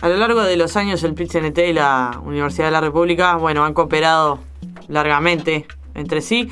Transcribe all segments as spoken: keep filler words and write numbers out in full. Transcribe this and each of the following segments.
A lo largo de los años el P I T C N T y la Universidad de la República, bueno, han cooperado largamente entre sí.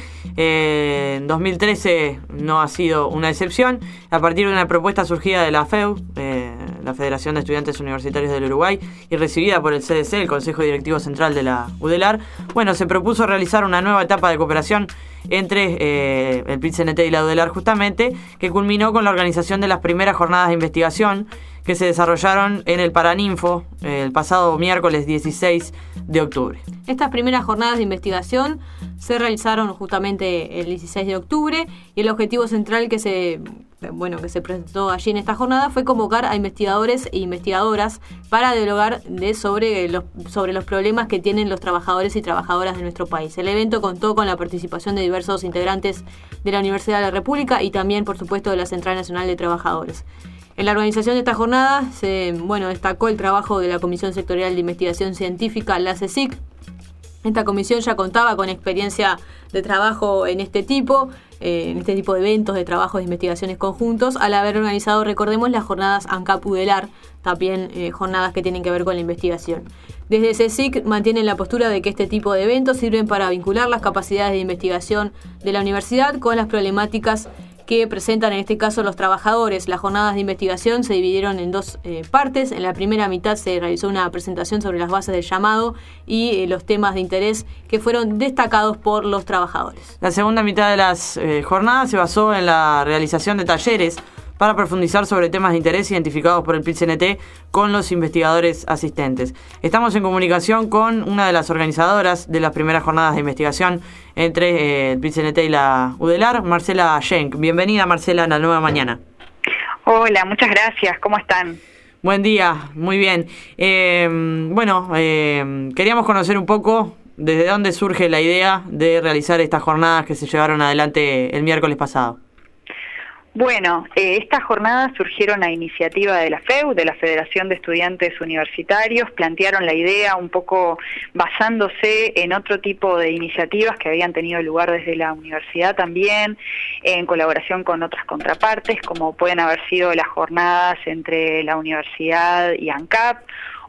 Eh, en dos mil trece no ha sido una excepción. A partir de una propuesta surgida de la F E U, eh, la Federación de Estudiantes Universitarios del Uruguay, y recibida por el C D C, el Consejo Directivo Central de la U D E L A R, bueno, se propuso realizar una nueva etapa de cooperación entre eh, el P I T C N T y la U D E L A R justamente, que culminó con la organización de las primeras jornadas de investigación que se desarrollaron en el Paraninfo eh, el pasado miércoles dieciséis de octubre. Estas primeras jornadas de investigación se realizaron justamente el dieciséis de octubre y el objetivo central que se, bueno, que se presentó allí en esta jornada fue convocar a investigadores e investigadoras para dialogar de sobre, los, sobre los problemas que tienen los trabajadores y trabajadoras de nuestro país. El evento contó con la participación de diversos integrantes de la Universidad de la República y también, por supuesto, de la Central Nacional de Trabajadores. En la organización de esta jornada se bueno, destacó el trabajo de la Comisión Sectorial de Investigación Científica, la C S I C. Esta comisión ya contaba con experiencia de trabajo en este tipo, eh, en este tipo de eventos, de trabajos de investigaciones conjuntos, al haber organizado, recordemos, las jornadas ANCAP U D E L A R, también eh, jornadas que tienen que ver con la investigación. Desde C S I C mantienen la postura de que este tipo de eventos sirven para vincular las capacidades de investigación de la universidad con las problemáticas que presentan en este caso los trabajadores. Las jornadas de investigación se dividieron en dos eh, partes. En la primera mitad se realizó una presentación sobre las bases del llamado y eh, los temas de interés que fueron destacados por los trabajadores. La segunda mitad de las eh, jornadas se basó en la realización de talleres para profundizar sobre temas de interés identificados por el P I T C N T con los investigadores asistentes. Estamos en comunicación con una de las organizadoras de las primeras jornadas de investigación entre eh, el P I T C N T y la U D E L A R, Marcela Schenk. Bienvenida, Marcela, a La Nueva Mañana. Hola, muchas gracias. ¿Cómo están? Buen día, muy bien. Eh, bueno, eh, queríamos conocer un poco desde dónde surge la idea de realizar estas jornadas que se llevaron adelante el miércoles pasado. Bueno, eh, estas jornadas surgieron a iniciativa de la F E U, de la Federación de Estudiantes Universitarios. Plantearon la idea un poco basándose en otro tipo de iniciativas que habían tenido lugar desde la universidad también, en colaboración con otras contrapartes, como pueden haber sido las jornadas entre la universidad y ANCAP,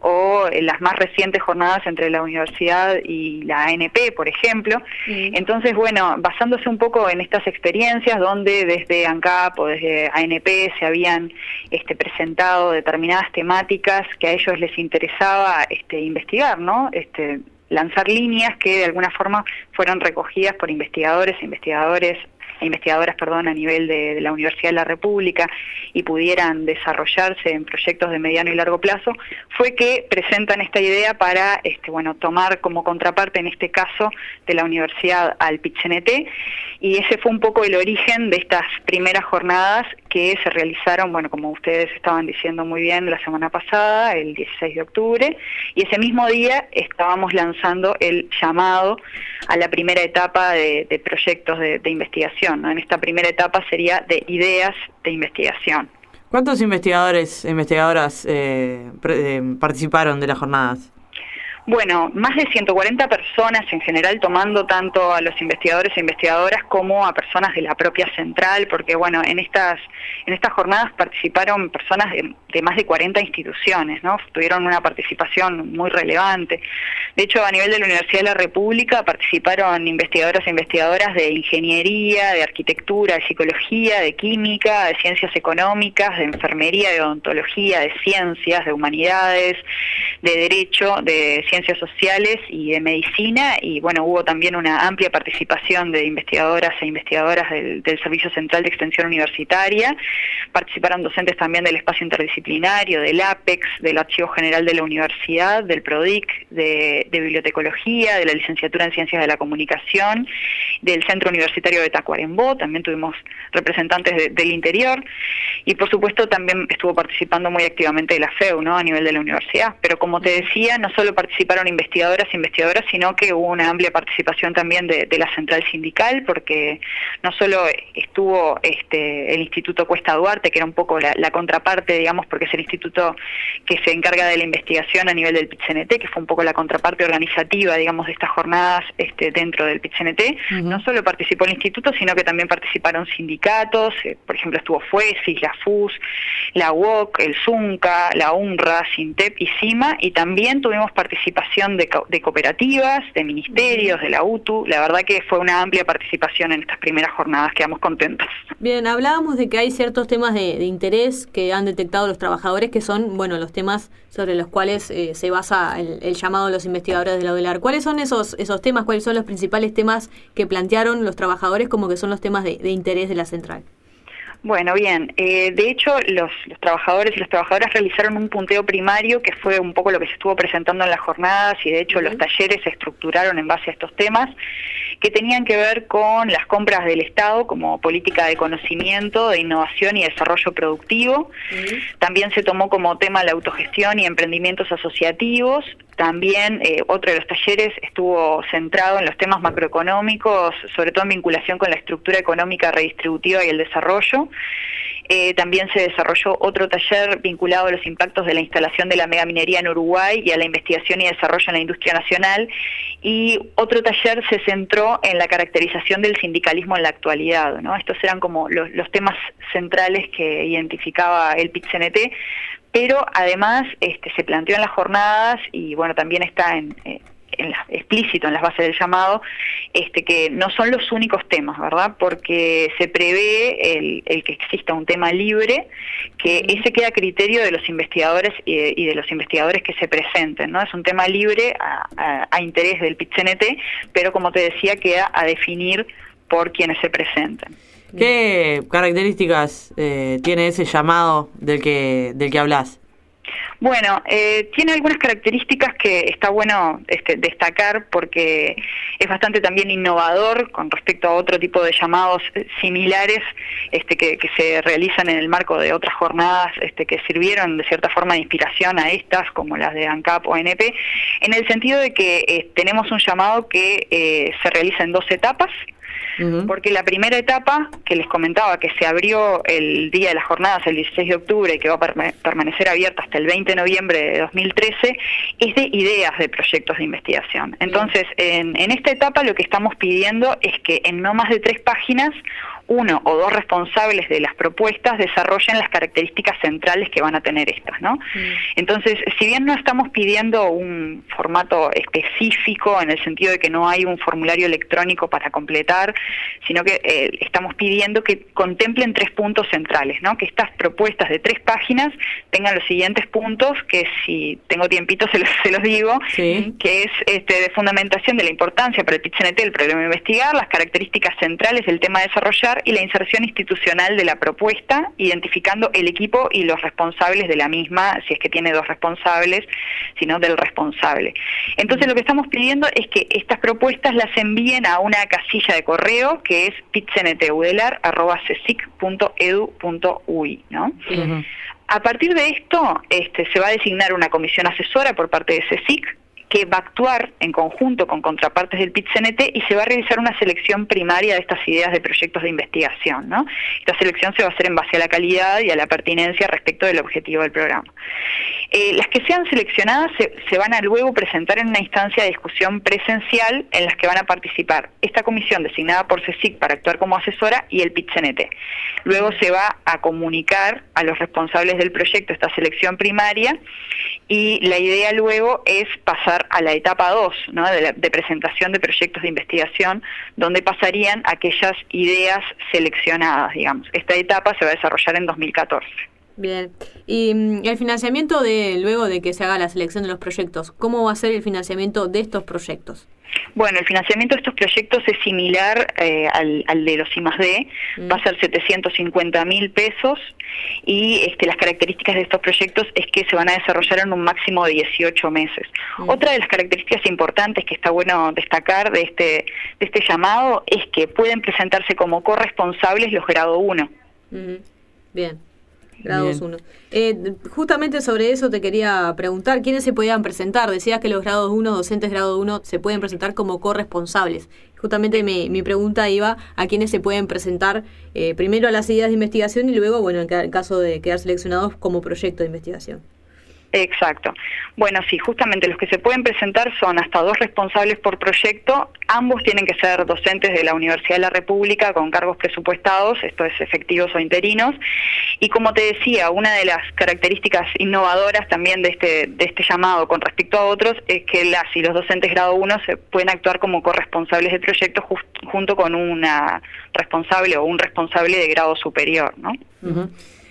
o en las más recientes jornadas entre la universidad y la A N P, por ejemplo. Sí. Entonces, bueno, basándose un poco en estas experiencias donde desde ANCAP o desde A N P se habían este, presentado determinadas temáticas que a ellos les interesaba este, investigar, ¿no? Este, lanzar líneas que de alguna forma fueron recogidas por investigadores e investigadores investigadoras perdón, a nivel de, de la Universidad de la República y pudieran desarrollarse en proyectos de mediano y largo plazo, fue que presentan esta idea para este, bueno, tomar como contraparte, en este caso, de la universidad al P I T C N T, y ese fue un poco el origen de estas primeras jornadas que se realizaron, bueno, como ustedes estaban diciendo muy bien, la semana pasada, el dieciséis de octubre, y ese mismo día estábamos lanzando el llamado a la primera etapa de, de proyectos de, de investigación, ¿no? En esta primera etapa sería de ideas de investigación. ¿Cuántos investigadores e investigadoras eh, pre, eh, participaron de las jornadas? Bueno, más de ciento cuarenta personas en general, tomando tanto a los investigadores e investigadoras como a personas de la propia central, porque bueno, en estas en estas jornadas participaron personas de, de más de cuarenta instituciones, ¿no? Tuvieron una participación muy relevante. De hecho, a nivel de la Universidad de la República participaron investigadoras e investigadoras de ingeniería, de arquitectura, de psicología, de química, de ciencias económicas, de enfermería, de odontología, de ciencias, de humanidades, de derecho, de ciencias sociales y de medicina, y bueno, hubo también una amplia participación de investigadoras e investigadoras del, del Servicio Central de Extensión Universitaria. Participaron docentes también del espacio interdisciplinario, del APEX, del Archivo General de la Universidad, del PRODIC, de, de Bibliotecología, de la Licenciatura en Ciencias de la Comunicación, del Centro Universitario de Tacuarembó. También tuvimos representantes de, del interior, y por supuesto también estuvo participando muy activamente de la F E U, ¿no? A nivel de la universidad. Pero como como te decía, no solo participaron investigadoras e investigadoras, sino que hubo una amplia participación también de, de la central sindical, porque no solo estuvo este, el Instituto Cuesta Duarte, que era un poco la, la contraparte, digamos, porque es el instituto que se encarga de la investigación a nivel del P I T C N T, que fue un poco la contraparte organizativa, digamos, de estas jornadas este, dentro del P I T C N T. Uh-huh. No solo participó el instituto, sino que también participaron sindicatos, eh, por ejemplo, estuvo FUESIS, la F U S, la U O C, el ZUNCA, la UNRWA, SINTEP y CIMA, y también tuvimos participación de, co- de cooperativas, de ministerios, de la U T U. La verdad que fue una amplia participación en estas primeras jornadas, quedamos contentos. Bien, hablábamos de que hay ciertos temas de, de interés que han detectado los trabajadores, que son, bueno, los temas sobre los cuales eh, se basa el, el llamado de los investigadores de la UDELAR. ¿Cuáles son esos esos temas? ¿Cuáles son los principales temas que plantearon los trabajadores como que son los temas de, de interés de la central? Bueno, bien, eh, de hecho los, los trabajadores y las trabajadoras realizaron un punteo primario que fue un poco lo que se estuvo presentando en las jornadas, y de hecho uh-huh. los talleres se estructuraron en base a estos temas que tenían que ver con las compras del Estado como política de conocimiento, de innovación y desarrollo productivo. Uh-huh. También se tomó como tema la autogestión y emprendimientos asociativos. También eh, otro de los talleres estuvo centrado en los temas macroeconómicos, sobre todo en vinculación con la estructura económica redistributiva y el desarrollo. Eh, también se desarrolló otro taller vinculado a los impactos de la instalación de la megaminería en Uruguay y a la investigación y desarrollo en la industria nacional, y otro taller se centró en la caracterización del sindicalismo en la actualidad, ¿no? Estos eran como los, los temas centrales que identificaba el P I T C N T, pero además este, se planteó en las jornadas, y bueno, también está en... Eh, En la, explícito en las bases del llamado, este, que no son los únicos temas, ¿verdad? Porque se prevé el, el que exista un tema libre, que ese queda a criterio de los investigadores y de, y de los investigadores que se presenten, ¿no? Es un tema libre a, a, a interés del P I T C N T, pero como te decía, queda a definir por quienes se presenten. ¿Qué características eh, tiene ese llamado del que, del que hablas? Bueno, eh, tiene algunas características que está bueno este, destacar, porque es bastante también innovador con respecto a otro tipo de llamados similares este, que, que se realizan en el marco de otras jornadas este, que sirvieron de cierta forma de inspiración a estas, como las de ANCAP o A N P, en el sentido de que eh, tenemos un llamado que eh, se realiza en dos etapas. Uh-huh. Porque la primera etapa, que les comentaba, que se abrió el día de las jornadas, el dieciséis de octubre, y que va a perma- permanecer abierta hasta el veinte de noviembre de dos mil trece, es de ideas de proyectos de investigación. Entonces, en, en esta etapa lo que estamos pidiendo es que en no más de tres páginas, uno o dos responsables de las propuestas desarrollen las características centrales que van a tener estas, ¿no? Mm. Entonces, si bien no estamos pidiendo un formato específico, en el sentido de que no hay un formulario electrónico para completar, sino que eh, estamos pidiendo que contemplen tres puntos centrales, ¿no? Que estas propuestas de tres páginas tengan los siguientes puntos, que si tengo tiempito se los, se los digo, sí. Que es este, de fundamentación de la importancia para el P I T C N T del problema a investigar, las características centrales del tema a desarrollar y la inserción institucional de la propuesta, identificando el equipo y los responsables de la misma, si es que tiene dos responsables, sino del responsable. Entonces lo que estamos pidiendo es que estas propuestas las envíen a una casilla de correo que es pitcntudelar arroba cesic punto edu punto uy, ¿no? Uh-huh. A partir de esto este, se va a designar una comisión asesora por parte de CESIC, que va a actuar en conjunto con contrapartes del P I T C N T, y se va a realizar una selección primaria de estas ideas de proyectos de investigación, ¿no? Esta selección se va a hacer en base a la calidad y a la pertinencia respecto del objetivo del programa. Eh, las que sean seleccionadas se, se van a luego presentar en una instancia de discusión presencial en las que van a participar esta comisión designada por CESIC para actuar como asesora y el P I T C N T. Luego se va a comunicar a los responsables del proyecto esta selección primaria, y la idea luego es pasar a la etapa dos, ¿no? de, la, de presentación de proyectos de investigación, donde pasarían aquellas ideas seleccionadas, digamos. Esta etapa se va a desarrollar en dos mil catorce. Bien. Y el financiamiento de luego de que se haga la selección de los proyectos, ¿cómo va a ser el financiamiento de estos proyectos? Bueno, el financiamiento de estos proyectos es similar eh, al, al de los I más D, mm. va a ser setecientos cincuenta mil pesos, y este, las características de estos proyectos es que se van a desarrollar en un máximo de dieciocho meses. Mm. Otra de las características importantes que está bueno destacar de este, de este llamado es que pueden presentarse como corresponsables los grado uno. Mm. Bien. Grados uno. Eh, justamente sobre eso te quería preguntar, ¿quiénes se podían presentar? Decías que los grados uno, docentes grado uno, se pueden presentar como corresponsables. Justamente mi, mi pregunta iba a quiénes se pueden presentar eh, primero a las ideas de investigación y luego, bueno, en el caso de quedar seleccionados como proyecto de investigación. Exacto. Bueno, sí, justamente los que se pueden presentar son hasta dos responsables por proyecto. Ambos tienen que ser docentes de la Universidad de la República con cargos presupuestados, esto es efectivos o interinos. Y como te decía, una de las características innovadoras también de este, de este llamado con respecto a otros es que las y los docentes grado uno se pueden actuar como corresponsables de proyectos just, junto con una responsable o un responsable de grado superior, ¿no? Uh-huh.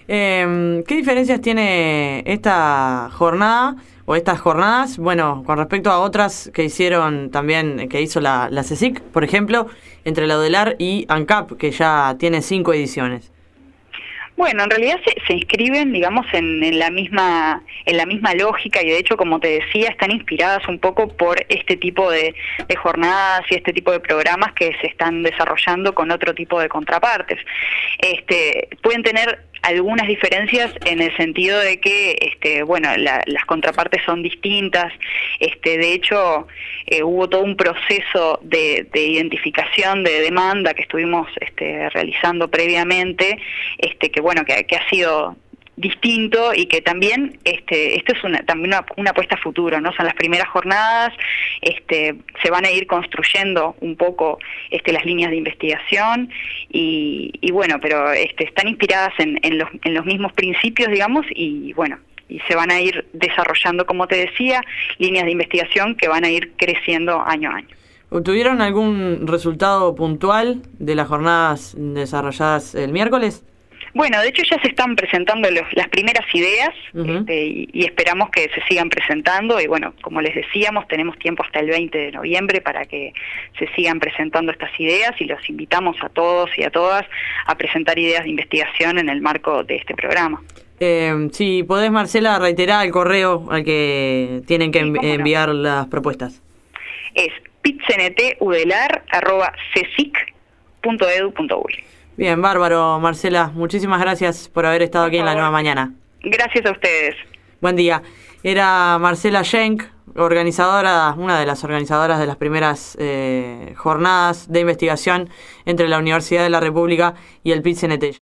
Eh, ¿Qué diferencias tiene esta jornada o estas jornadas, bueno, con respecto a otras que hicieron también, que hizo la, la CSIC, por ejemplo, entre la UDELAR y ANCAP, que ya tiene cinco ediciones? Bueno, en realidad se, se inscriben, digamos, en, en la misma en la misma lógica y de hecho, como te decía, están inspiradas un poco por este tipo de, de jornadas y este tipo de programas que se están desarrollando con otro tipo de contrapartes. Este, pueden tener algunas diferencias en el sentido de que, este, bueno, la, las contrapartes son distintas. Este, de hecho, eh, hubo todo un proceso de, de identificación de demanda que estuvimos este, realizando previamente, este, que bueno, que, que ha sido distinto y que también este esto es una también una, una apuesta a futuro, ¿no? Son las primeras jornadas, este se van a ir construyendo un poco este las líneas de investigación y, y bueno, pero este están inspiradas en, en los en los mismos principios, digamos, y bueno, y se van a ir desarrollando, como te decía, líneas de investigación que van a ir creciendo año a año. ¿Tuvieron algún resultado puntual de las jornadas desarrolladas el miércoles? Bueno, de hecho ya se están presentando los, las primeras ideas, uh-huh. este, y, y esperamos que se sigan presentando y bueno, como les decíamos, tenemos tiempo hasta el veinte de noviembre para que se sigan presentando estas ideas y los invitamos a todos y a todas a presentar ideas de investigación en el marco de este programa. Eh, si podés, Marcela, reiterar el correo al que tienen que envi- sí, enviar no. las propuestas. Es pitcntudelar arroba cesic punto edu punto uy. Bien, bárbaro, Marcela. Muchísimas gracias por haber estado por aquí favor. En La Nueva Mañana. Gracias a ustedes. Buen día. Era Marcela Schenk, organizadora, una de las organizadoras de las primeras eh, jornadas de investigación entre la Universidad de la República y el PIT-C N T.